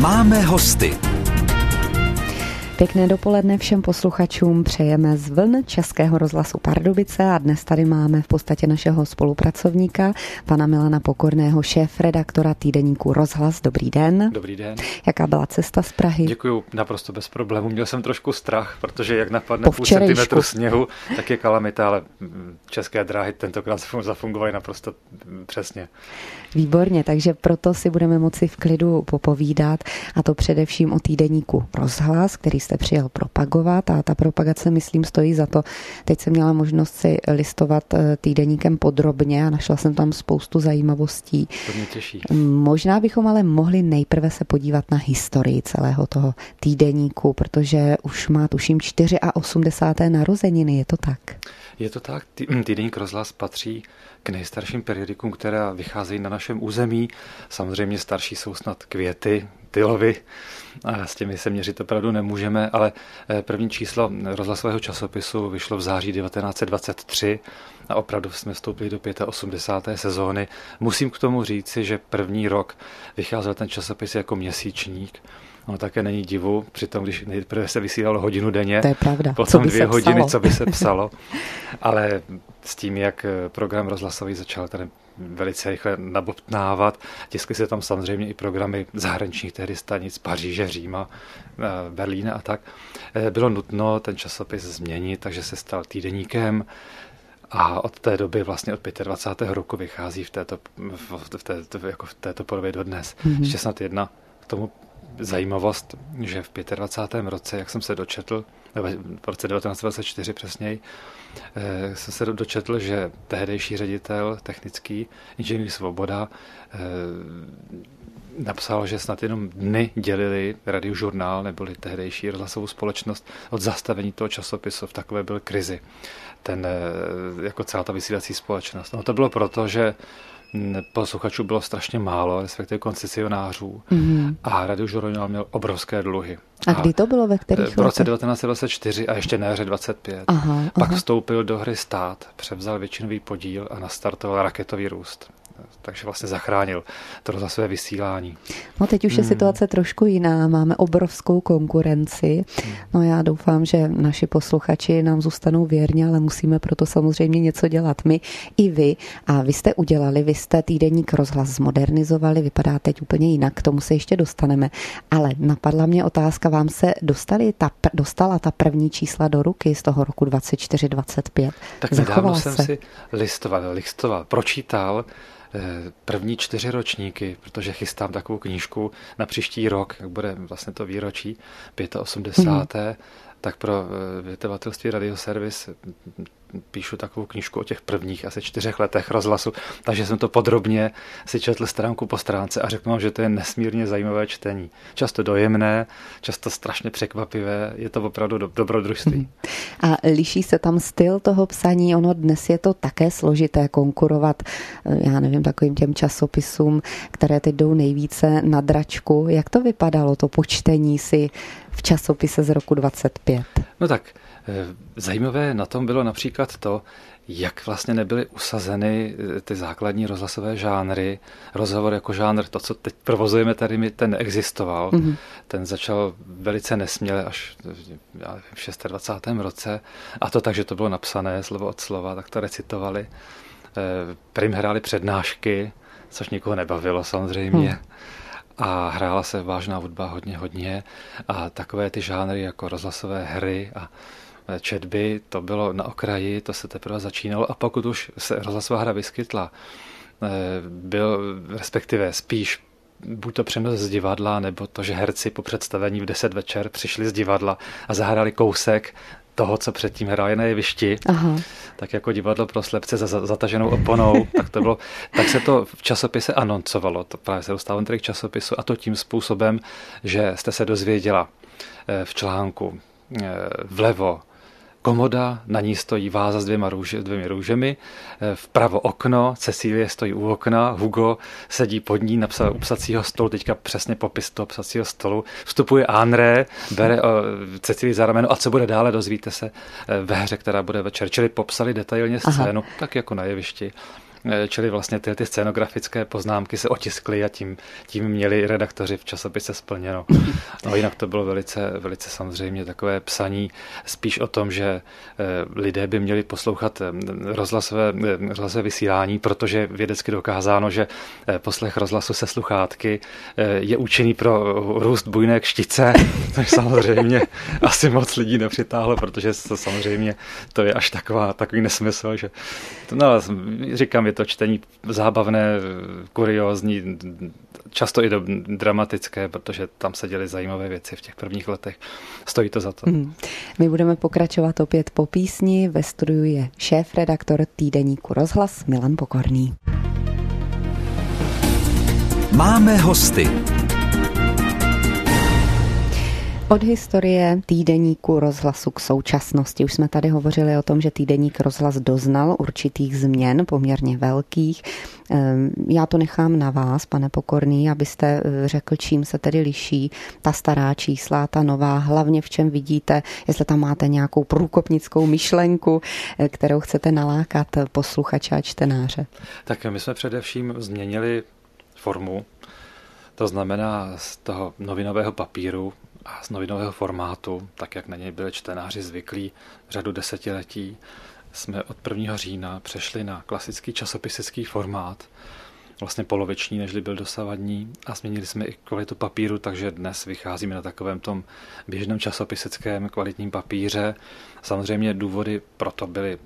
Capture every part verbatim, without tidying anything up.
Máme hosty. Pěkné dopoledne všem posluchačům přejeme z vln Českého rozhlasu Pardubice a dnes tady máme v podstatě našeho spolupracovníka, pana Milana Pokorného, šéfredaktora týdeníku Rozhlas. Dobrý den. Dobrý den. Jaká byla cesta z Prahy? Děkuju, naprosto bez problémů. Měl jsem trošku strach, protože jak napadne půl centimetru sněhu, tak je kalamita, ale České dráhy tentokrát zafungovaly naprosto přesně. Výborně, takže proto si budeme moci v klidu popovídat, a to především o týdeníku Rozhlas, který jste přijel propagovat, a ta propagace, myslím, stojí za to. Teď jsem měla možnost si listovat týdeníkem podrobně a našla jsem tam spoustu zajímavostí. To mě těší. Možná bychom ale mohli nejprve se podívat na historii celého toho týdeníku, protože už má, tuším, osmdesáté čtyři narozeniny, je to tak? Je to tak, týdeník Rozhlas patří k nejstarším periodikům, která vycházejí na našem území. Samozřejmě starší jsou snad Květy, Tylovy, a s těmi se měřit opravdu nemůžeme, ale první číslo rozhlasového časopisu vyšlo v září devatenáct set dvacet tři a opravdu jsme vstoupili do osmdesáté páté sezóny. Musím k tomu říci, že první rok vycházel ten časopis jako měsíčník. No také není divu, přitom když nejprve se vysílalo hodinu denně, to je pravda. potom dvě hodiny, co by se psalo. Ale s tím, jak program rozhlasový začal tady velice rychle nabobtnávat, tiskly se tam samozřejmě i programy zahraničních tehdy stanic Paříže, Říma, Berlína a tak, bylo nutno ten časopis změnit, takže se stal týdeníkem. A od té doby, vlastně od dvacátého pátého roku vychází v této, v této, jako v této podobě dodnes. Mm-hmm. Ještě snad jedna k tomu zajímavost, že v dvacátém pátém roce, jak jsem se dočetl, v roce devatenáct set dvacet čtyři přesněji, eh, jsem se dočetl, že tehdejší ředitel technický, inženýr Svoboda, eh, napsal, že snad jenom dny dělili Radiožurnál neboli tehdejší rozhlasovou společnost od zastavení toho časopisu. V takové byl krizi. Ten, eh, jako celá ta vysílací společnost. No to bylo proto, že posluchačů bylo strašně málo, respektive koncesionářů, mm-hmm. a Radiožurnál měl obrovské dluhy. A, a kdy to bylo, ve kterých letech? V roce devatenáct set dvacet čtyři a ještě na jaře dvacet pět. Aha, Pak aha. vstoupil do hry stát, převzal většinový podíl a nastartoval raketový růst. Takže vlastně zachránil to rozhlasové vysílání. No teď už je hmm. situace trošku jiná, máme obrovskou konkurenci. No já doufám, že naši posluchači nám zůstanou věrně, ale musíme proto samozřejmě něco dělat my i vy. A vy jste udělali, vy jste týdeník Rozhlas zmodernizovali, vypadá teď úplně jinak, k tomu se ještě dostaneme. Ale napadla mě otázka, vám se dostali ta, dostala ta první čísla do ruky z toho roku dvacet čtyři dvacet pět? Tak nedávno jsem si listoval, listoval, pročítal první čtyři ročníky, protože chystám takovou knížku na příští rok, jak bude vlastně to výročí osmdesáté páté Hmm. tak pro vydavatelství Radioservis píšu takovou knížku o těch prvních asi čtyřech letech rozhlasu, takže jsem to podrobně si četl stránku po stránce a řeknu vám, že to je nesmírně zajímavé čtení. Často dojemné, často strašně překvapivé, je to opravdu do, dobrodružství. A liší se tam styl toho psaní? Ono dnes je to také složité konkurovat, já nevím, takovým těm časopisům, které teď jdou nejvíce na dračku. Jak to vypadalo, to počtení si v časopise z roku dvacet pět? No tak, zajímavé na tom bylo například to, jak vlastně nebyly usazeny ty základní rozhlasové žánry. Rozhovor jako žánr, to, co teď provozujeme tady, ten neexistoval. Mm-hmm. Ten začal velice nesměle až v dvacátém šestém roce. A to tak, že to bylo napsané slovo od slova, tak to recitovali. Prim hráli přednášky, což nikoho nebavilo samozřejmě. Mm. A hrála se vážná hudba hodně, hodně. A takové ty žánry jako rozhlasové hry a četby, to bylo na okraji, to se teprve začínalo. A pokud už se rozhlasová hra vyskytla, byl respektive spíš buď to přenos z divadla, nebo to, že herci po představení v deset večer přišli z divadla a zahráli kousek toho, co předtím hráli na jevišti, Aha. tak jako divadlo pro slepce za zataženou oponou, tak to bylo, tak se to v časopise anoncovalo, to právě se dostávám tady k časopisu, a to tím způsobem, že jste se dozvěděla v článku vlevo komoda, na ní stojí váza s dvěma růže, dvěmi růžemi, vpravo okno, Cecílie stojí u okna, Hugo sedí pod ní, napsal u psacího stolu, teďka přesně popis toho psacího stolu, vstupuje André, bere Cecílii za rameno a co bude dále, dozvíte se ve hře, která bude večer. Čili popsali detailně scénu, Aha. tak jako na jevišti. čili vlastně ty, ty scénografické poznámky se otiskly a tím, tím měli redaktoři v časopise splněno. No jinak to bylo velice, velice samozřejmě takové psaní spíš o tom, že lidé by měli poslouchat rozhlasové, rozhlasové vysílání, protože vědecky dokázáno, že poslech rozhlasu se sluchátky je účinný pro růst bujné kštice, což samozřejmě asi moc lidí nepřitáhlo, protože to samozřejmě to je až taková, takový nesmysl, že no, říkám, je to čtení zábavné, kuriózní, často i dramatické, protože tam se děly zajímavé věci v těch prvních letech. Stojí to za to. Hmm. My budeme pokračovat opět po písni. Ve studiu je šéf-redaktor týdeníku Rozhlas Milan Pokorný. Máme hosty. Od historie týdeníku Rozhlasu k současnosti. Už jsme tady hovořili o tom, že týdeník Rozhlas doznal určitých změn, poměrně velkých. Já to nechám na vás, pane Pokorný, abyste řekl, čím se tedy liší ta stará čísla, ta nová, hlavně v čem vidíte, jestli tam máte nějakou průkopnickou myšlenku, kterou chcete nalákat posluchače a čtenáře. Tak my jsme především změnili formu, to znamená z toho novinového papíru a z novinového formátu, tak jak na něj byli čtenáři zvyklí řadu desetiletí, jsme od prvního října přešli na klasický časopisický formát, vlastně poloviční, nežli byl dosavadní, a změnili jsme i kvalitu papíru, takže dnes vycházíme na takovém tom běžném časopisickém kvalitním papíře. Samozřejmě důvody pro to byly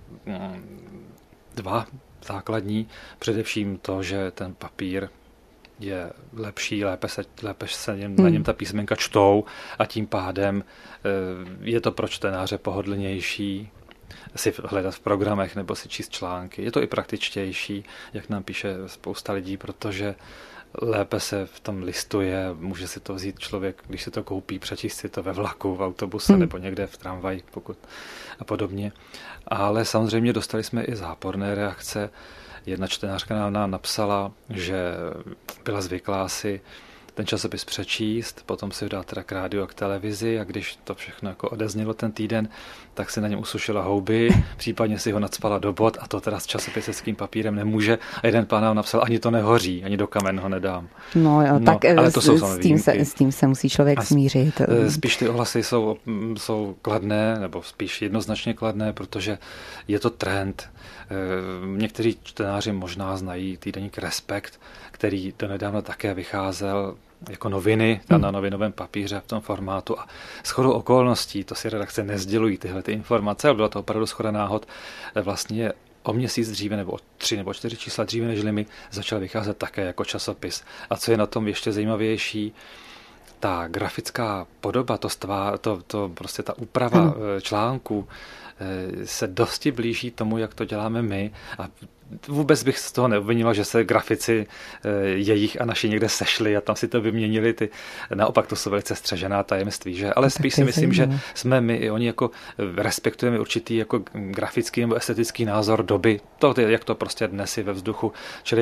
dva základní, především to, že ten papír je lepší, lépe se, lépe se něm, hmm. na něm ta písmenka čtou a tím pádem je to pro čtenáře pohodlnější si hledat v programech nebo si číst články. Je to i praktičtější, jak nám píše spousta lidí, protože lépe se v tom listuje, může si to vzít člověk, když si to koupí, přečíst si to ve vlaku, v autobuse hmm. nebo někde v tramvaji pokud a podobně. Ale samozřejmě dostali jsme i záporné reakce. Jedna čtenářka nám napsala, že byla zvyklá si ten časopis přečíst, potom si ho dát teda k rádiu a k televizi, a když to všechno jako odeznělo ten týden, tak si na něm usušila houby, případně si ho nacpala do bod, a to teda s časopisickým papírem nemůže. A jeden pán nám napsal, ani to nehoří, ani do kamen ho nedám. No jo, no, tak ale to s, jsou s, tím se, s tím se musí člověk a smířit. Spíš ty ohlasy jsou, jsou kladné, nebo spíš jednoznačně kladné, protože je to trend. Někteří čtenáři možná znají týdeník Respekt, který donedávna také vycházel jako noviny hmm. na novinovém papíře v tom formátu, a shodou okolností, to si redakce nezdělují tyhle ty informace, ale byla to opravdu shoda náhod, vlastně o měsíc dříve nebo o tři nebo čtyři čísla dříve než my začal vycházet také jako časopis. A co je na tom ještě zajímavější, ta grafická podoba, to, stvá, to, to prostě ta úprava hmm. článků se dosti blíží tomu, jak to děláme my, a vůbec bych z toho neobvinila, že se grafici jejich a naši někde sešli a tam si to vyměnili. Ty, naopak to jsou velice střežená tajemství, že? Ale spíš si myslím, že jsme my i oni jako respektujeme určitý jako grafický nebo estetický názor doby, to, jak to prostě dnes je ve vzduchu, čili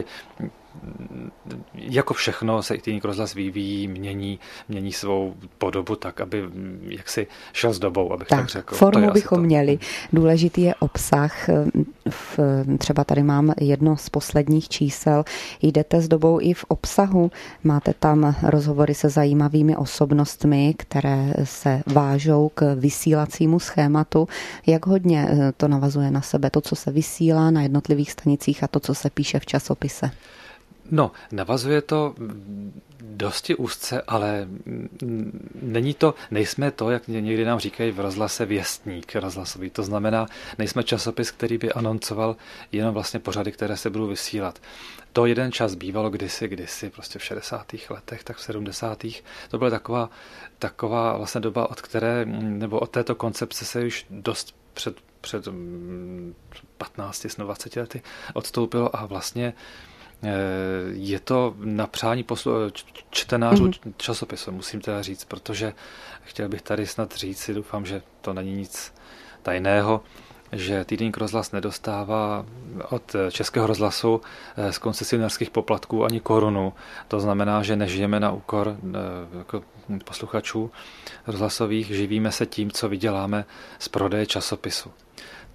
jako všechno se i týdeník Rozhlas vyvíjí, mění, mění svou podobu tak, aby jaksi šel s dobou, abych tak, tak řekl. Formu bychom to měli. Důležitý je obsah. V, třeba tady mám jedno z posledních čísel. Jdete s dobou i v obsahu. Máte tam rozhovory se zajímavými osobnostmi, které se vážou k vysílacímu schématu. Jak hodně to navazuje na sebe, to, co se vysílá na jednotlivých stanicích, a to, co se píše v časopise? No, navazuje to dosti úzce, ale není to, nejsme to, jak někdy nám říkají v rozhlase, věstník rozhlasový. To znamená, nejsme časopis, který by anoncoval jenom vlastně pořady, které se budou vysílat. To jeden čas bývalo kdysi, kdysi, prostě v šedesátých letech, tak v sedmdesátých To byla taková, taková vlastně doba, od které, nebo od této koncepce se už dost před, před patnácti, dvaceti lety odstoupilo, a vlastně je to na přání poslu- čtenářů mm-hmm. časopisu, musím teda říct, protože chtěl bych tady snad říct si, doufám, že to není nic tajného, že týdeník Rozhlas nedostává od Českého rozhlasu z koncesionářských poplatků ani korunu. To znamená, že nežijeme na úkor jako posluchačů rozhlasových, živíme se tím, co vyděláme z prodeje časopisu.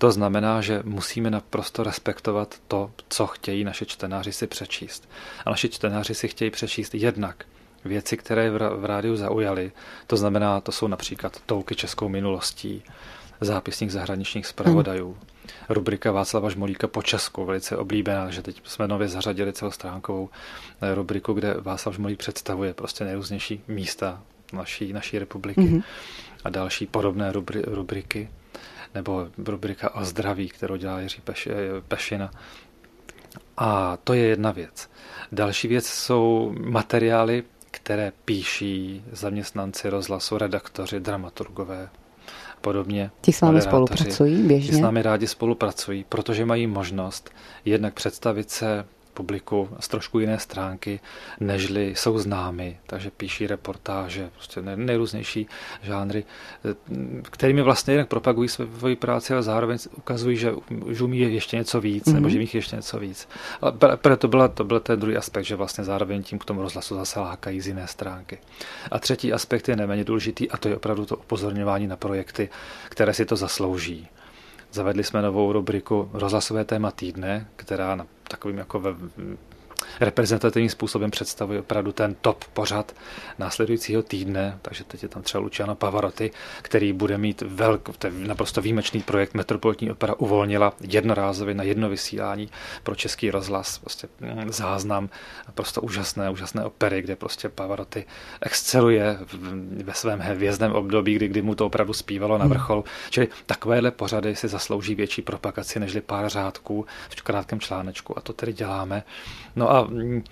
To znamená, že musíme naprosto respektovat to, co chtějí naše čtenáři si přečíst. A naši čtenáři si chtějí přečíst jednak věci, které v rádiu zaujaly. To znamená, to jsou například Touky českou minulostí, zápisník zahraničních zpravodajů, hmm. rubrika Václava Žmolíka po česku, velice oblíbená, že teď jsme nově zařadili celostránkovou rubriku, kde Václav Žmolík představuje prostě nejrůznější místa naší, naší republiky hmm. a další podobné rubri, rubriky, nebo rubrika o zdraví, kterou dělá Jiří Peš, Pešina. A to je jedna věc. Další věc jsou materiály, které píší zaměstnanci rozhlasu, redaktoři, dramaturgové, podobně. Ti s vámi spolupracují běžně? Ti s námi rádi spolupracují, protože mají možnost jednak představit se publiku z trošku jiné stránky, nežli jsou známy, takže píší reportáže, prostě nejrůznější žánry, kterými vlastně jednak propagují svoji práci, ale zároveň ukazují, že, že umí ještě něco víc, mm-hmm. nebo že jich ještě něco víc. Ale to, byla, to byl ten druhý aspekt, že vlastně zároveň tím k tomu rozhlasu zase lákají z jiné stránky. A třetí aspekt je neméně důležitý a to je opravdu to upozorňování na projekty, které si to zaslouží. Zavedli jsme novou rubriku Rozhlasové téma týdne, která na takovým jako ve reprezentativním způsobem představuje opravdu ten top pořad následujícího týdne, takže teď je tam třeba Luciano Pavarotti, který bude mít velký, naprosto výjimečný projekt Metropolitní opera uvolnila jednorázově na jedno vysílání pro Český rozhlas, prostě záznam naprosto úžasné, úžasné opery, kde prostě Pavarotti exceluje ve svém hvězdném období, kdy, kdy mu to opravdu zpívalo na vrcholu. Čili takovéhle pořady si zaslouží větší propagaci nežli pár řádků v krátkém článečku a to tedy děláme. No a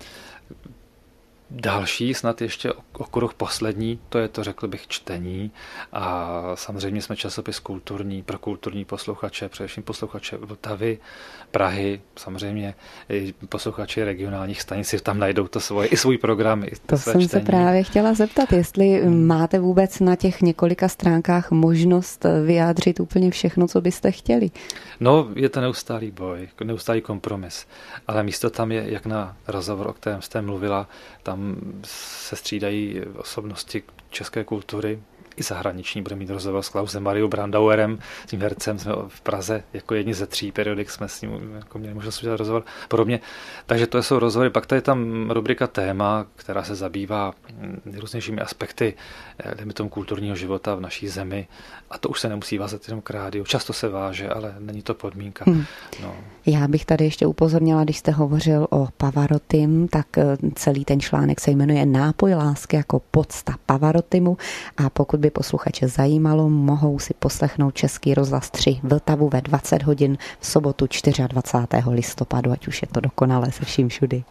další, snad ještě okruh poslední, to je to, řekl bych, čtení. A samozřejmě jsme časopis kulturní, pro kulturní posluchače, především posluchače Vltavy, Prahy, samozřejmě i posluchači regionálních stanic si tam najdou to svoje, i svůj program. I to své jsem čtení. se právě chtěla zeptat, jestli máte vůbec na těch několika stránkách možnost vyjádřit úplně všechno, co byste chtěli. No, je to neustálý boj, neustálý kompromis, ale místo tam je, jak na rozhovor, o kterém jste mluvila, tam se střídají osobnosti české kultury, i zahraniční. Bude mít rozhovor s Klausem Mariou Brandauerem, tím hercem jsme v Praze, jako jedni ze tří periodik jsme s ním jako měli možnost udělat rozhovor podobně. Takže to jsou rozhovory. Pak tady je tam rubrika téma, která se zabývá nejrůznějšími aspekty, dejme tomu, kulturního života v naší zemi. A to už se nemusí vázat jenom k rádiu. Často se váže, ale není to podmínka. Hmm. No. Já bych tady ještě upozornila, když jste hovořil o Pavarottim, tak celý ten článek se jmenuje Nápoj lásky jako podsta Pavarottimu a pokud by posluchače zajímalo, mohou si poslechnout Český rozhlas tři Vltavu ve dvacet hodin v sobotu dvacátého čtvrtého listopadu, ať už je to dokonale se vším všudy.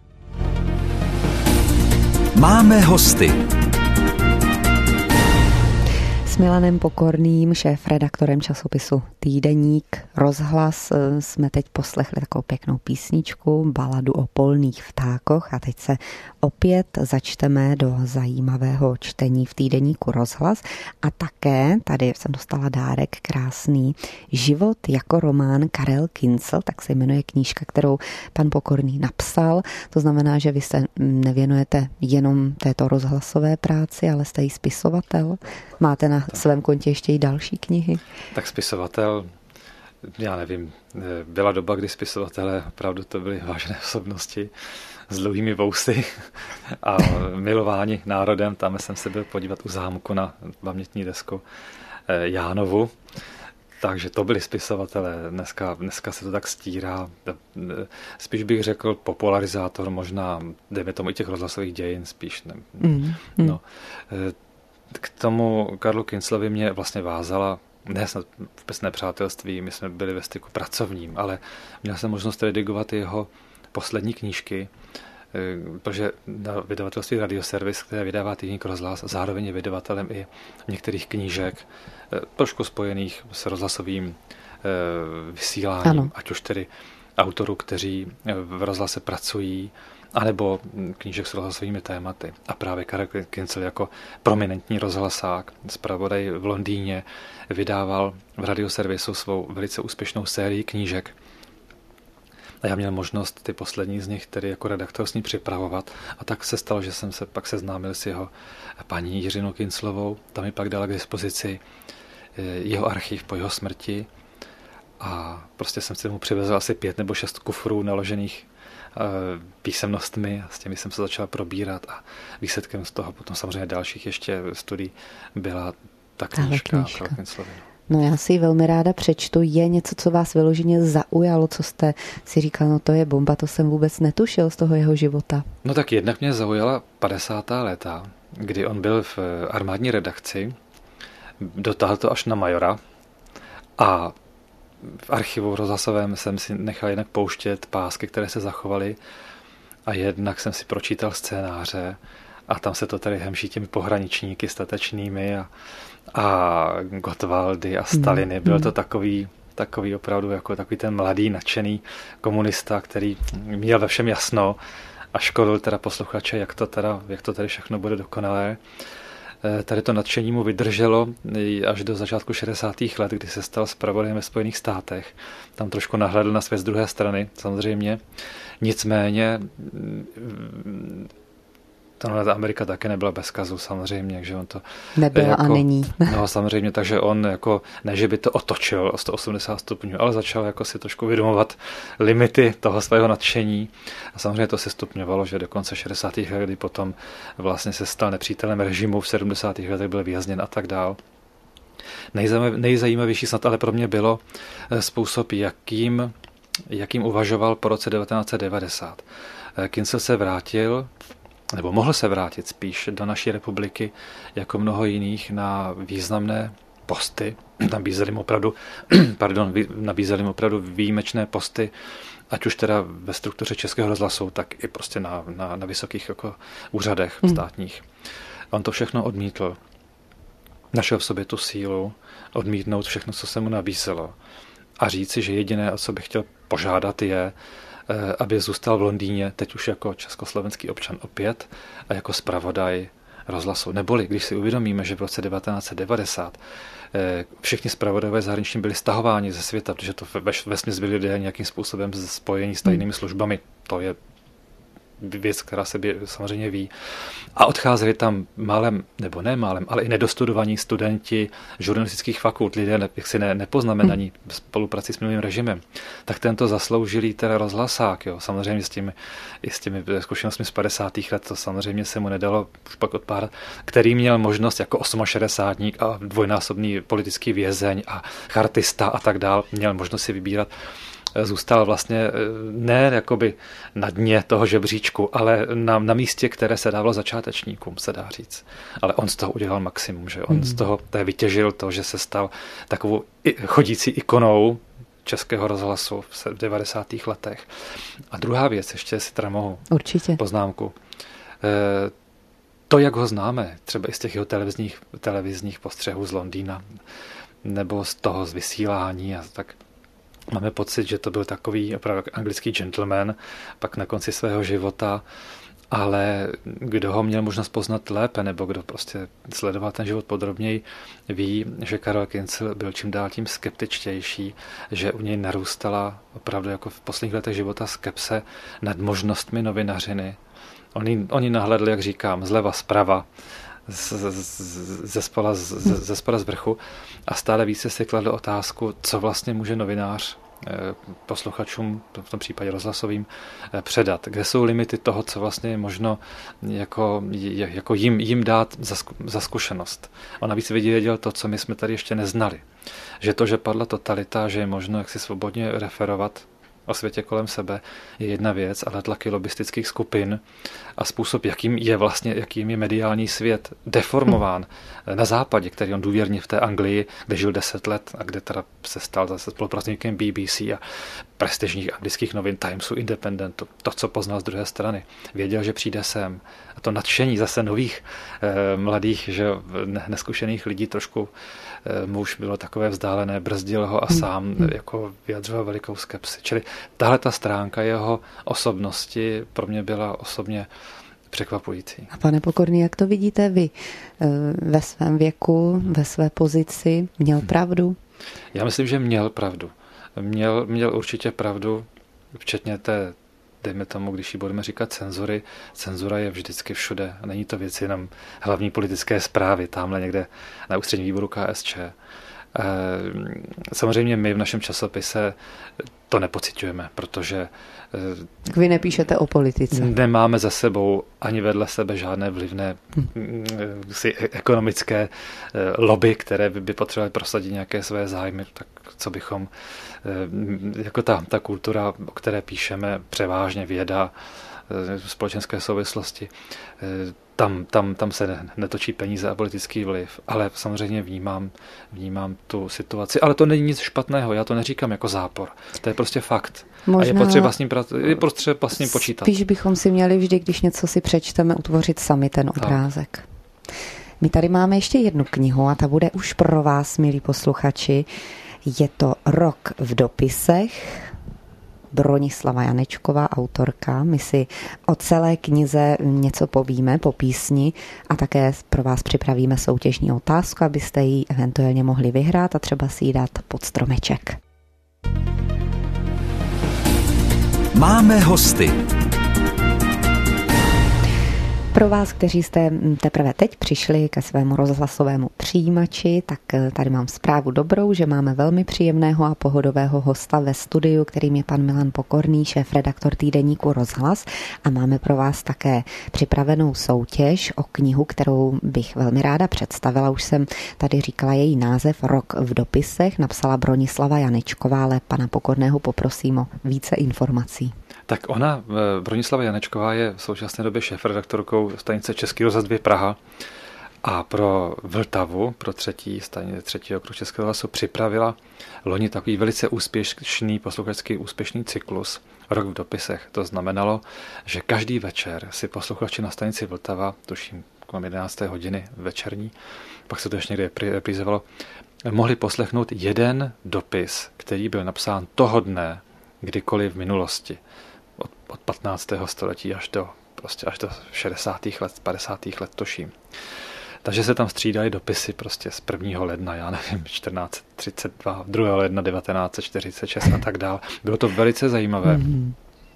Máme hosty. S Milanem Pokorným, šéfredaktorem časopisu Týdeník Rozhlas, jsme teď poslechli takovou pěknou písničku, baladu o polných vtákoch a teď se opět začteme do zajímavého čtení v Týdeníku Rozhlas a také tady jsem dostala dárek krásný Život jako román Karel Kincl, tak se jmenuje knížka, kterou pan Pokorný napsal. To znamená, že vy se nevěnujete jenom této rozhlasové práci, ale jste i spisovatel. Máte na svém kontě ještě i další knihy? Tak spisovatel, já nevím, byla doba, kdy spisovatelé opravdu to byly vážné osobnosti s dlouhými vousy a milováni národem. Tam jsem se byl podívat u zámku na pamětní desku Jánovu. Takže to byli spisovatelé. Dneska, dneska se to tak stírá. Spíš bych řekl popularizátor, možná, dejme tomu i těch rozhlasových dějin, spíš. Ne. Mm, mm. No. K tomu Karlu Kinclovi mě vlastně vázala, ne snad vůbec nepřátelství, my jsme byli ve styku pracovním, ale měl jsem možnost redigovat jeho poslední knížky, protože na vydavatelství Radioservis, které vydává Týdeník Rozhlas, zároveň je vydavatelem i některých knížek, trošku spojených s rozhlasovým vysíláním, ano. Ať už tedy autorů, kteří v rozhlase pracují, anebo knížek s rozhlasovými tématy. A právě Karel Kincl jako prominentní rozhlasák, zpravodaj v Londýně, vydával v Radioservisu svou velice úspěšnou sérii knížek. A já měl možnost ty poslední z nich tedy jako redaktor s ní připravovat. A tak se stalo, že jsem se pak seznámil s jeho paní Jiřinou Kinclovou. Ta mi pak dala k dispozici jeho archiv po jeho smrti. a prostě jsem si mu přivezl asi pět nebo šest kufrů naložených písemnostmi a s těmi jsem se začal probírat a výsledkem z toho potom samozřejmě dalších ještě studií byla ta knížka. No já si ji velmi ráda přečtu. Je něco, co vás vyloženě zaujalo, co jste si říkal, no to je bomba, to jsem vůbec netušil z toho jeho života. No tak jednak mě zaujala padesátá léta, kdy on byl v armádní redakci, dotáhl to až na majora a v archivu rozhlasovém jsem si nechal jednak pouštět pásky, které se zachovaly a jednak jsem si pročítal scénáře a tam se to tady hemží těmi pohraničníky statečnými a, a Gottwaldy a Staliny. Byl to takový, takový opravdu jako takový ten mladý, nadšený komunista, který měl ve všem jasno a školil teda posluchače, jak to teda, jak to tady všechno bude dokonalé. Tady to nadšení mu vydrželo až do začátku šedesátých let, kdy se stal zpravodajem ve Spojených státech. Tam trošku nahlédl na svět z druhé strany, samozřejmě. Nicméně ta Amerika také nebyla bez kazu, samozřejmě, že on to nebyla jako, a není. No samozřejmě, takže on jako, ne, že by to otočil o sto osmdesát stupňů, ale začal jako si trošku uvědomovat limity toho svého nadšení a samozřejmě to se stupňovalo, že do konce šedesátých let, kdy potom vlastně se stal nepřítelem režimu, v sedmdesátých letech byl vězněn a tak dál. Nejzajímavější snad ale pro mě bylo způsob, jakým, jakým uvažoval po roce devatenáct set devadesát. Kincl se vrátil nebo mohl se vrátit spíš do naší republiky jako mnoho jiných na významné posty. Nabízeli mu opravdu, pardon, nabízeli mu opravdu výjimečné posty, ať už teda ve struktuře Českého rozhlasu, tak i prostě na, na, na vysokých jako úřadech státních. On to všechno odmítl. Našel v sobě tu sílu odmítnout všechno, co se mu nabízelo a říci, že jediné, o co bych chtěl požádat, je, aby zůstal v Londýně, teď už jako československý občan opět a jako zpravodaj rozhlasu. Neboli, když si uvědomíme, že v roce devatenáct set devadesát všichni zpravodajové zahraniční byli stahováni ze světa, protože to vesměs byli lidé nějakým způsobem spojení s tajnými službami. To je věc, která se samozřejmě ví. A odcházeli tam málem, nebo ne málem, ale i nedostudovaní studenti žurnalistických fakult, lidé jaksi ne, nepoznamenaní spoluprací s minulým režimem. Tak tento zasloužilý teda rozhlasák, jo, samozřejmě s těmi, i s těmi zkušenostmi z padesátých let, to samozřejmě se mu nedalo už pak odpárat, který měl možnost jako osmašedesátník a dvojnásobný politický vězeň a chartista a tak dál, měl možnost si vybírat. Zůstal vlastně ne jakoby na dně toho žebříčku, ale na, na místě, které se dávalo začátečníkům, se dá říct. Ale on z toho udělal maximum, že on hmm. z toho vytěžil to, že se stal takovou chodící ikonou Českého rozhlasu v devadesátých letech. A druhá věc, ještě si teda mohu Určitě. poznámku. To, jak ho známe, třeba i z těch jeho televizních, televizních postřehů z Londýna, nebo z toho z vysílání a tak, máme pocit, že to byl takový opravdu anglický gentleman, pak na konci svého života, ale kdo ho měl možnost poznat lépe, nebo kdo prostě sledoval ten život podrobněji, ví, že Karel Kincl byl čím dál tím skeptičtější, že u něj narůstala opravdu jako v posledních letech života skepse nad možnostmi novinařiny. Oni, oni nahledli, jak říkám, zleva zprava, ze spola z, ze spola z vrchu a stále více si kladl otázku, co vlastně může novinář posluchačům, v tom případě rozhlasovým, předat. Kde jsou limity toho, co vlastně je možno jako, jako jim, jim dát za, za zkušenost. On navíc věděl to, co my jsme tady ještě neznali. Že to, že padla totalita, že je možno jak si svobodně referovat o světě kolem sebe, je jedna věc, ale tlaky lobistických skupin a způsob, jakým je vlastně, jakým je mediální svět deformován na západě, který on důvěrně v té Anglii, kde žil deset let a kde teda se stal zase spolupracovníkem B B C a prestižních anglických novin Timesu, Independentu, to, co poznal z druhé strany. Věděl, že přijde sem. A to nadšení zase nových eh, mladých, že ne, neskušených lidí trošku eh, mu už bylo takové vzdálené, brzdil ho a sám hmm. jako vyjadřoval velikou skepsi. Čili tahle ta stránka jeho osobnosti pro mě byla osobně překvapující. A pane Pokorný, jak to vidíte vy? Ve svém věku, ve své pozici měl pravdu? Já myslím, že měl pravdu. Měl, měl určitě pravdu, včetně té, dejme tomu, když ji budeme říkat cenzury. Cenzura je vždycky všude. A není to věc jenom hlavní politické zprávy, tamhle někde na ústředním výboru K S Č. Samozřejmě my v našem časopise to nepociťujeme, protože vy nepíšete o politice. Nemáme za sebou ani vedle sebe žádné vlivné hmm. si ekonomické lobby, které by potřebovaly prosadit nějaké své zájmy, tak co bychom, jako ta, ta kultura, o které píšeme, převážně věda, společenské souvislosti, tam, tam, tam se netočí peníze a politický vliv, ale samozřejmě vnímám, vnímám tu situaci. Ale to není nic špatného, já to neříkám jako zápor. To je prostě fakt. Možná a je potřeba s ním, je potřeba s ním počítat. Spíš bychom si měli vždy, když něco si přečteme, utvořit sami ten obrázek. Tak. My tady máme ještě jednu knihu a ta bude už pro vás, milí posluchači. Je to Rok v dopisech. Bronislava Janečková, autorka. My si o celé knize něco povíme po písni a také pro vás připravíme soutěžní otázku, abyste ji eventuálně mohli vyhrát a třeba si ji dát pod stromeček. Máme hosty. Pro vás, kteří jste teprve teď přišli ke svému rozhlasovému přijímači, tak tady mám zprávu dobrou, že máme velmi příjemného a pohodového hosta ve studiu, kterým je pan Milan Pokorný, šéfredaktor týdeníku Rozhlas, a máme pro vás také připravenou soutěž o knihu, kterou bych velmi ráda představila. Už jsem tady říkala její název Rok v dopisech, napsala Bronislava Janečková, ale pana Pokorného poprosím o více informací. Tak ona, Bronislava Janečková, je v současné době šéfredaktorkou stanice Český rozhlas dva Praha a pro Vltavu, pro třetí stanici, třetí okruh Českého rozhlasu připravila loni takový velice úspěšný, posluchačský úspěšný cyklus Rok v dopisech. To znamenalo, že každý večer si posluchači na stanici Vltava, tuším kolem jedenácté hodiny večerní, pak se to ještě někde reprízovalo, mohli poslechnout jeden dopis, který byl napsán toho dne, kdykoliv v minulosti. Od, od patnáctého století až do, prostě až do šedesátých let, padesátých let, tuším. Takže se tam střídaly dopisy prostě z prvního ledna, já nevím, čtrnáct třicet dva, druhého ledna devatenáct čtyřicet šest a tak dál. Bylo to velice zajímavé mm-hmm.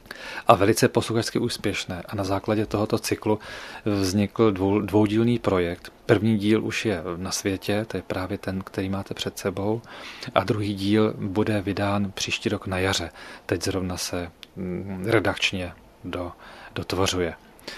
a velice posluchačsky úspěšné. A na základě tohoto cyklu vznikl dvou, dvoudílný projekt. První díl už je na světě, to je právě ten, který máte před sebou. A druhý díl bude vydán příští rok na jaře. Teď zrovna se redakčně do, dotvořuje.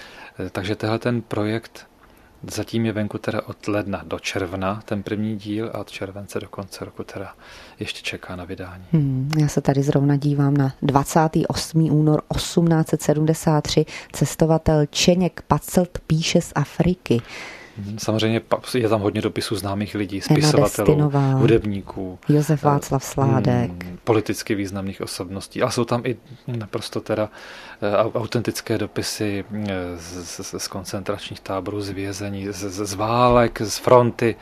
Takže tenhle ten projekt zatím je venku teda od ledna do června, ten první díl, a od července do konce roku teda ještě čeká na vydání. Hmm, já se tady zrovna dívám na dvacátého osmého února osmnáct set sedmdesát tři. Cestovatel Čeněk Pacelt píše z Afriky. Samozřejmě je tam hodně dopisů známých lidí, spisovatelů, hudebníků, Josef Václav Sládek, politicky významných osobností, ale jsou tam i naprosto teda autentické dopisy z, z, z koncentračních táborů, z vězení, z, z válek, z fronty.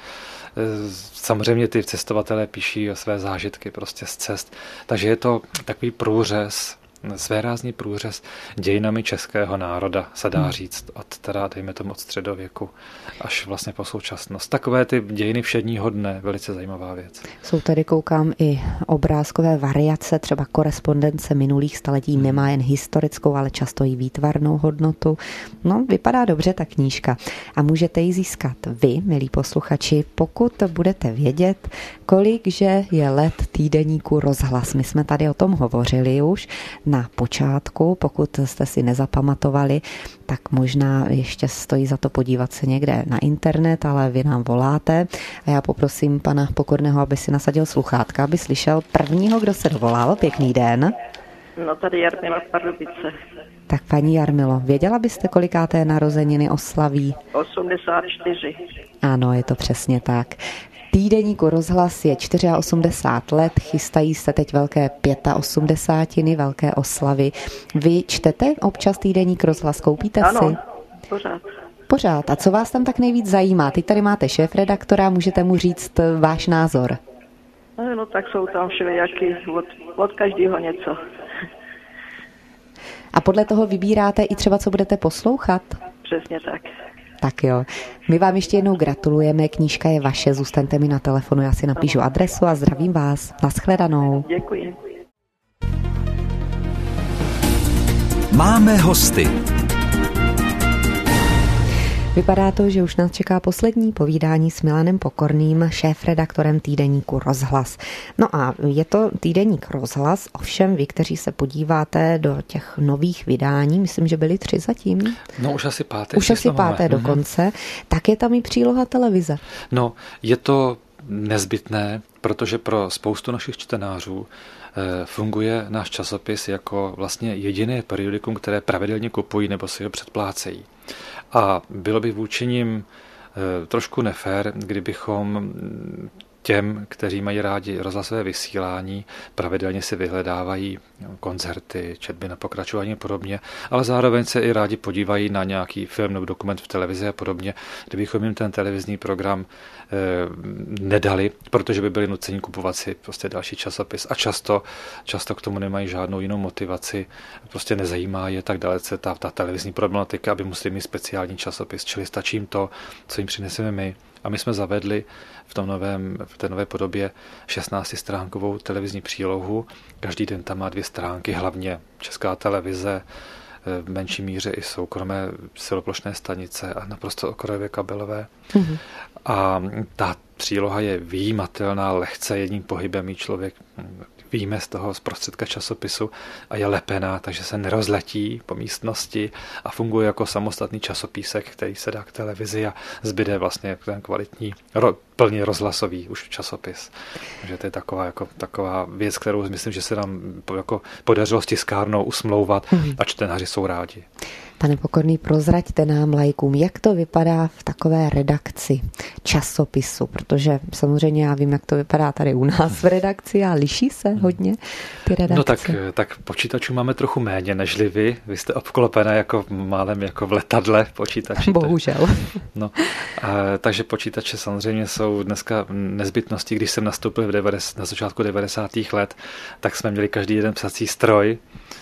Samozřejmě ty cestovatelé píší o své zážitky prostě z cest. Takže je to takový průřez, svérázný průřez dějinami českého národa, se dá říct, od teda, dejme tomu, od středověku až vlastně po současnost. Takové ty dějiny všedního dne, velice zajímavá věc. Jsou tady, koukám, i obrázkové variace, třeba korespondence minulých staletí nemá jen historickou, ale často i výtvarnou hodnotu. No, vypadá dobře ta knížka a můžete ji získat vy, milí posluchači, pokud budete vědět, kolik že je let týdeníku Rozhlas. My jsme tady o tom hovořili už na počátku, pokud jste si nezapamatovali, tak možná ještě stojí za to podívat se někde na internet, ale vy nám voláte a já poprosím pana Pokorného, aby si nasadil sluchátka, aby slyšel prvního, kdo se dovolal. Pěkný den. No, tady Jarmila z Pardubice. Tak paní Jarmilo, věděla byste, kolikáté narozeniny oslaví? osmdesát čtyři. Ano, je to přesně tak. Týdeníku Rozhlas je osmdesát čtyři let, chystají se teď velké osmdesátiny, velké oslavy. Vy čtete občas týdeník Rozhlas, koupíte ano, si? Ano, pořád. Pořád. A co vás tam tak nejvíc zajímá? Teď tady máte šéfredaktora, můžete mu říct váš názor. No, no tak jsou tam všelijaký, od, od každého něco. A podle toho vybíráte i třeba, co budete poslouchat? Přesně tak. Tak jo. My vám ještě jednou gratulujeme, knížka je vaše, zůstaňte mi na telefonu, já si napíšu adresu a zdravím vás. Naschledanou. Děkuji. Máme hosty. Vypadá to, že už nás čeká poslední povídání s Milanem Pokorným, šéfredaktorem týdeníku Rozhlas. No a je to týdeník Rozhlas, ovšem vy, kteří se podíváte do těch nových vydání, myslím, že byly tři zatím. No už asi páté. Už asi páté dokonce, tak je tam i příloha televize. No, je to nezbytné, protože pro spoustu našich čtenářů funguje náš časopis jako vlastně jediné periodikum, které pravidelně kupují nebo si ho předplácejí. A bylo by vůči nim trošku nefér, kdybychom těm, kteří mají rádi rozhlasové vysílání, pravidelně si vyhledávají koncerty, četby na pokračování a podobně, ale zároveň se i rádi podívají na nějaký film nebo dokument v televizi a podobně, kdybychom jim ten televizní program eh, nedali, protože by byli nuceni kupovat si prostě další časopis. A často, často k tomu nemají žádnou jinou motivaci, prostě nezajímá je tak dalece ta, ta televizní problematika, aby museli mít speciální časopis, čili stačí jim to, co jim přineseme my. A my jsme zavedli v, tom novém, v té nové podobě šestnáctistránkovou televizní přílohu. Každý den tam má dvě stránky, hlavně Česká televize, v menší míře i soukromé siloplošné stanice a naprosto okrajové kabelové. Mm-hmm. A ta příloha je vyjímatelná, lehce jedním pohybem jí člověk víme z toho zprostředka časopisu a je lepená, takže se nerozletí po místnosti a funguje jako samostatný časopísek, který se dá k televizi a zbyde vlastně ten kvalitní, ro, plně rozhlasový už časopis. Takže to je taková, jako, taková věc, kterou myslím, že se nám jako podařilo s tiskárnou usmlouvat mm-hmm. a čtenáři jsou rádi. Pane Pokorný, prozraďte nám laikům, jak to vypadá v takové redakci časopisu, protože samozřejmě já vím, jak to vypadá tady u nás v redakci a liší se hodně ty redakce. No tak, tak počítačů máme trochu méně nežli vy. Vy jste obklopené jako málem jako v letadle počítači. Bohužel. No, a, takže počítače samozřejmě jsou dneska nezbytnosti. Když jsem nastoupil v devadesátých na začátku devadesátých let, tak jsme měli každý jeden psací stroj.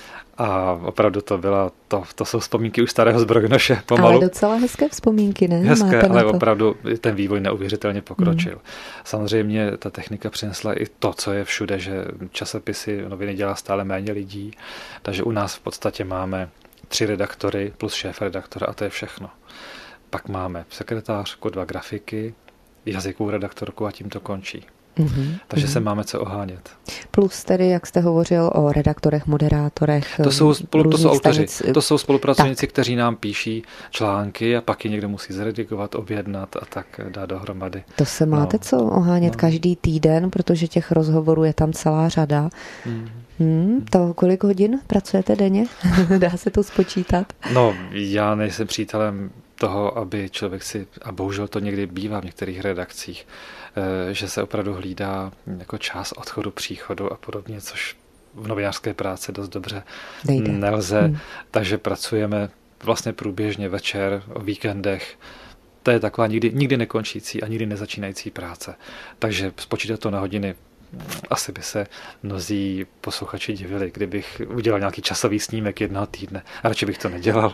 A opravdu to byla, to, to jsou vzpomínky už starého zbrojnoše pomalu. Ale docela hezké vzpomínky, ne? Hezké, Máte ale opravdu ten vývoj neuvěřitelně pokročil. Mm. Samozřejmě ta technika přinesla i to, co je všude, že časopisy, noviny dělá stále méně lidí, takže u nás v podstatě máme tři redaktory plus šéfredaktora a to je všechno. Pak máme sekretářku, dva grafiky, jazykovou redaktorku a tím to končí. Mm-hmm. Takže se máme co ohánět. Plus tedy, jak jste hovořil o redaktorech, moderátorech. To jsou, spolu, to jsou autoři, to jsou spolupracovníci, tak. kteří nám píší články a pak je někdo musí zredigovat, objednat a tak dát dohromady. To se máte no. co ohánět no. každý týden, protože těch rozhovorů je tam celá řada. Mm. Hmm, to kolik hodin pracujete denně? Dá se to spočítat? No, já nejsem přítelem toho, aby člověk si, a bohužel to někdy bývá v některých redakcích, že se opravdu hlídá jako čas odchodu, příchodu a podobně, což v novinářské práci dost dobře Nejde. nelze. Hmm. Takže pracujeme vlastně průběžně večer, o víkendech. To je taková nikdy, nikdy nekončící a nikdy nezačínající práce. Takže spočítat to na hodiny, asi by se mnozí posluchači divili, kdybych udělal nějaký časový snímek jednoho týdne. A radši bych to nedělal.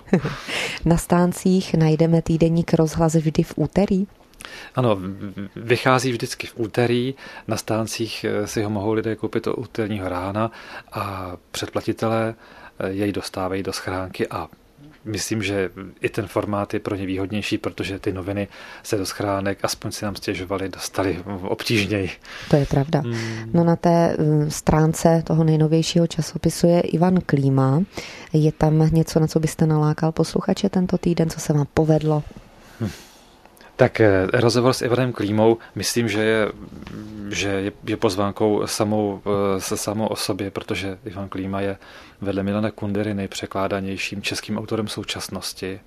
Na stáncích najdeme týdeník Rozhlas vždy v úterý? Ano, vychází vždycky v úterý, na stáncích si ho mohou lidé koupit od úterního rána a předplatitelé jej dostávají do schránky a myslím, že i ten formát je pro ně výhodnější, protože ty noviny se do schránek, aspoň si nám stěžovali, dostali obtížněji. To je pravda. Hmm. No na té stránce toho nejnovějšího časopisu je Ivan Klíma. Je tam něco, na co byste nalákal posluchače tento týden, co se vám povedlo? Hmm. Tak rozhovor s Ivanem Klímou, myslím, že je, že je, je pozvánkou samou, se samou o sobě, protože Ivan Klíma je vedle Milana Kundery nejpřekládanějším českým autorem současnosti.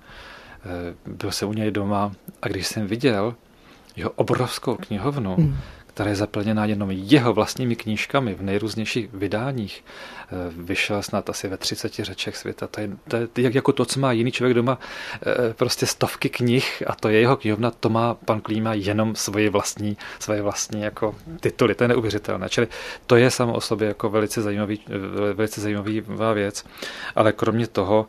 Byl jsem u něj doma a když jsem viděl jeho obrovskou knihovnu, mm. která je zaplněná jenom jeho vlastními knížkami v nejrůznějších vydáních, vyšel snad asi ve třiceti řečech světa. To je, to je jak jako to, co má jiný člověk doma, prostě stovky knih a to je jeho knihovna, to má pan Klíma jenom svoje vlastní, svoje vlastní jako tituly. To je neuvěřitelné. Čili to je samo o sobě jako velice zajímavý, velice zajímavá věc. Ale kromě toho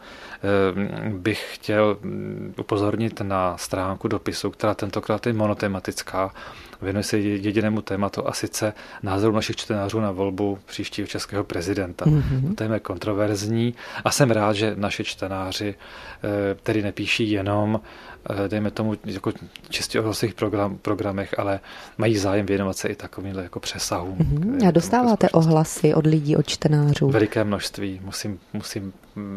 bych chtěl upozornit na stránku dopisu, která tentokrát je monotematická. Věnuje se jedinému jinému tématu, a sice názoru našich čtenářů na volbu příštího českého prezidenta. Mm-hmm. To téma je kontroverzní a jsem rád, že naši čtenáři tedy nepíší jenom, dejme tomu, jako čistě o svých program, programech, ale mají zájem věnovat se i takovýmhle jako přesahům. Mm-hmm. A dostáváte ohlasy od lidí, od čtenářů? Veliké množství. Musím, musím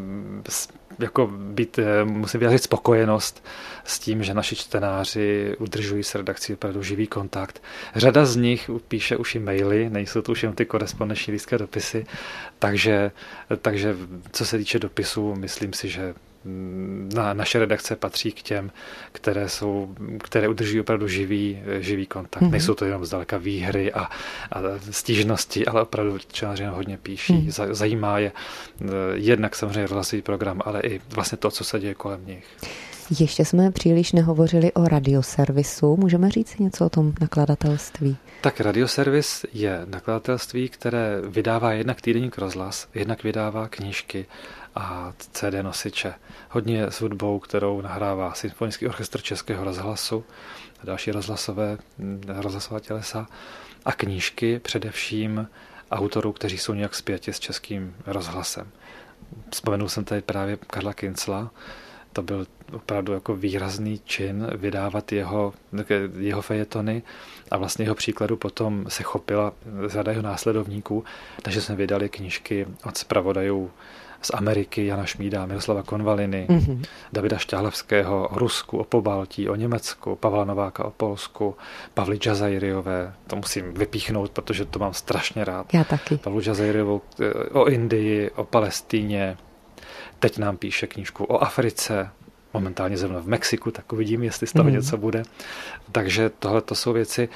jako být, musím vyjádřit spokojenost s tím, že naši čtenáři udržují s redakcí opravdu živý kontakt. Řada z nich píše už i maily, nejsou to už jen ty korespondenční lístké dopisy, takže, takže co se týče dopisů, myslím si, že na, naše redakce patří k těm, které, jsou, které udržují opravdu živý, živý kontakt. Mm-hmm. Nejsou to jenom zdaleka výhry a, a stížnosti, ale opravdu čtenáři hodně píší. Mm. Zajímá je jednak samozřejmě rozhlasový program, ale i vlastně to, co se děje kolem nich. Ještě jsme příliš nehovořili o radioservisu. Můžeme říct něco o tom nakladatelství? Tak radioservis je nakladatelství, které vydává jednak týdeník Rozhlas, jednak vydává knížky a cé dé nosiče. Hodně s hudbou, kterou nahrává Symfonický orchestr Českého rozhlasu a další rozhlasové, rozhlasová tělesa a knížky především autorů, kteří jsou nějak spjati s Českým rozhlasem. Vzpomenul jsem tady právě Karla Kincla. To byl opravdu jako výrazný čin vydávat jeho, jeho fejetony a vlastně jeho příkladu potom se chopila řada jeho následovníků, takže jsme vydali knížky od zpravodajů z Ameriky, Jana Šmída, Miroslava Konvaliny, mm-hmm. Davida Šťáhlavského o Rusku, o Pobaltí, o Německu, Pavla Nováka o Polsku, Pavly Džazajriové, to musím vypíchnout, protože to mám strašně rád. Já taky. Pavlu Džazajriovou o Indii, o Palestíně, teď nám píše knížku o Africe, momentálně zrovna v Mexiku, tak uvidím, jestli z toho mm. něco bude. Takže tohle to jsou věci.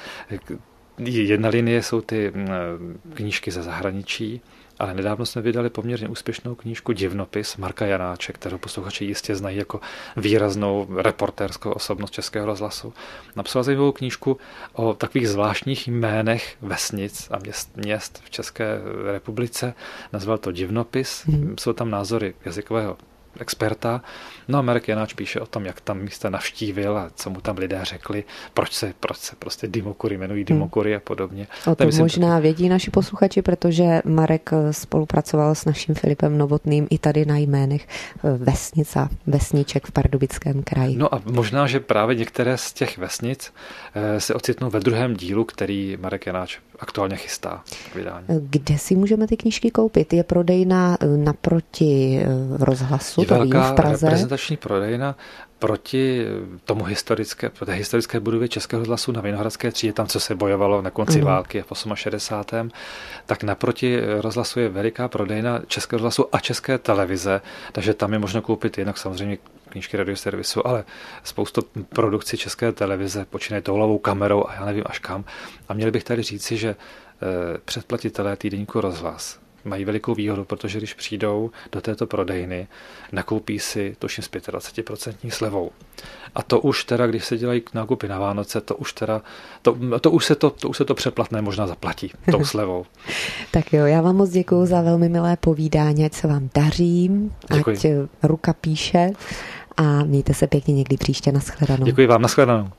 Jedna linie jsou ty knížky ze zahraničí, ale nedávno jsme vydali poměrně úspěšnou knížku Divnopis Marka Janáče, kterou posluchači jistě znají jako výraznou reportérskou osobnost Českého rozhlasu. Napsal zajímavou knížku o takových zvláštních jménech vesnic a měst, měst v České republice. Nazval to Divnopis. Hmm. Jsou tam názory jazykového experta. No a Marek Janáč píše o tom, jak tam místa navštívil a co mu tam lidé řekli, proč se, proč se prostě Dimokury jmenují Dimokury a podobně. O tom možná to... vědí naši posluchači, protože Marek spolupracoval s naším Filipem Novotným i tady na jménech vesnic a vesniček v Pardubickém kraji. No a možná, že právě některé z těch vesnic se ocitnou ve druhém dílu, který Marek Janáč aktuálně chystá k vydání. Kde si můžeme ty knížky koupit? Je prodejna naproti rozhlasu, to vím, v Praze. Reprezentační prodejna proti tomu historické, pro té historické budově Českého rozhlasu na Vinohradské třídě, tam, co se bojovalo na konci mm. války v šedesátém osmém tak naproti rozhlasu je veliká prodejna Českého rozhlasu a České televize, takže tam je možno koupit jednak samozřejmě knížky radioservisu, ale spoustu produkcí České televize, počínaje toulovou kamerou a já nevím až kam. A měl bych tady říci, že předplatitelé týdeníku Rozhlas mají velikou výhodu, protože když přijdou do této prodejny, nakoupí si tuším s dvacet pět procent slevou. A to už teda, když se dělají nákupy na Vánoce, to už teda, to, to, už, se to, to už se to přeplatné možná zaplatí tou slevou. Tak jo, já vám moc děkuju za velmi milé povídání, ať se vám daří, Děkuji. Ať ruka píše a mějte se pěkně někdy příště, nashledanou. Děkuji vám, nashledanou.